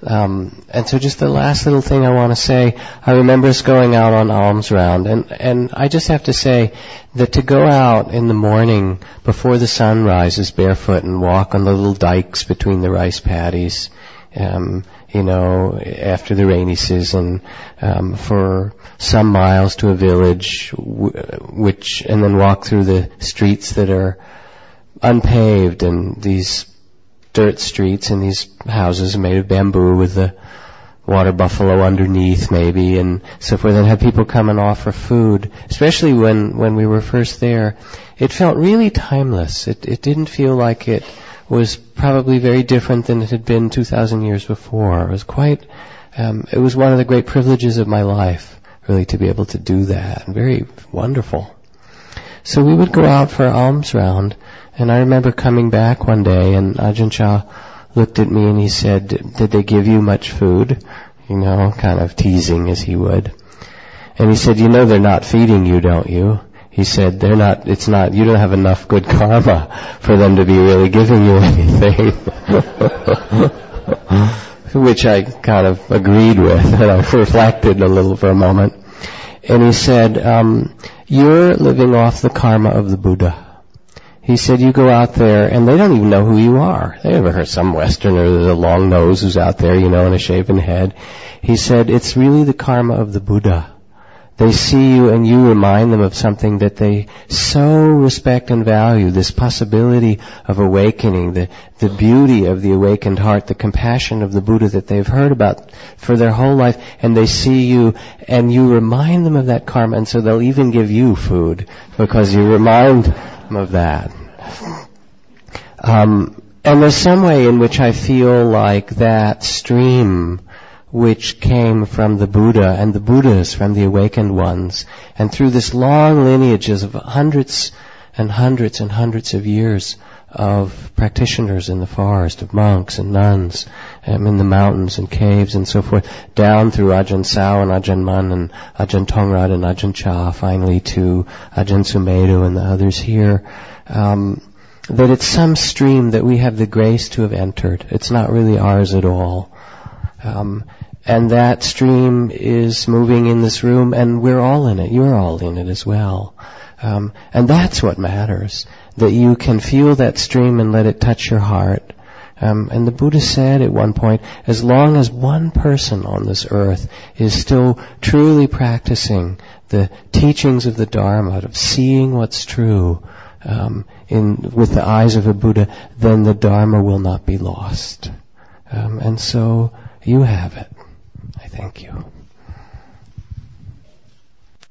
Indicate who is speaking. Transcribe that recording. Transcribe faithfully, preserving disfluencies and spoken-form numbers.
Speaker 1: Um, and so just the last little thing I want to say, I remember us going out on alms round, and, and I just have to say that to go out in the morning before the sun rises barefoot and walk on the little dikes between the rice paddies, um, you know, after the rainy season, um, for some miles to a village, w- which, and then walk through the streets that are unpaved and these dirt streets and these houses made of bamboo with the water buffalo underneath maybe and so forth, and have people come and offer food, especially when, when we were first there. It felt really timeless. It, it didn't feel like it was probably very different than it had been two thousand years before. It was quite, um, it was one of the great privileges of my life, really, to be able to do that. Very wonderful. So we would go out for alms round, and I remember coming back one day, and Ajahn Chah looked at me and he said, "Did they give you much food?" You know, kind of teasing as he would. And he said, "You know they're not feeding you, don't you?" He said, "They're not, it's not, you don't have enough good karma for them to be really giving you anything." Which I kind of agreed with, and I reflected a little for a moment. And he said, um, "You're living off the karma of the Buddha." He said, "You go out there, and they don't even know who you are. They never heard some Westerner with a long nose who's out there, you know, and a shaven head." He said, "It's really the karma of the Buddha. They see you and you remind them of something that they so respect and value, this possibility of awakening, the, the beauty of the awakened heart, the compassion of the Buddha that they've heard about for their whole life, and they see you and you remind them of that karma, and so they'll even give you food because you remind them of that." Um, and there's some way in which I feel like that stream which came from the Buddha and the Buddhas from the awakened ones, and through this long lineages of hundreds and hundreds and hundreds of years of practitioners in the forest, of monks and nuns, um, in the mountains and caves and so forth, down through Ajahn Sao and Ajahn Mun and Ajahn Tongrat and Ajahn Chah, finally to Ajahn Sumedho and the others here, um, that it's some stream that we have the grace to have entered. It's not really ours at all. Um, and that stream is moving in this room, and we're all in it. You're all in it as well. Um, and that's what matters, that you can feel that stream and let it touch your heart. Um, and the Buddha said at one point, as long as one person on this earth is still truly practicing the teachings of the Dharma, of seeing what's true, um, in with the eyes of a Buddha, then the Dharma will not be lost. Um, and so you have it. I thank you.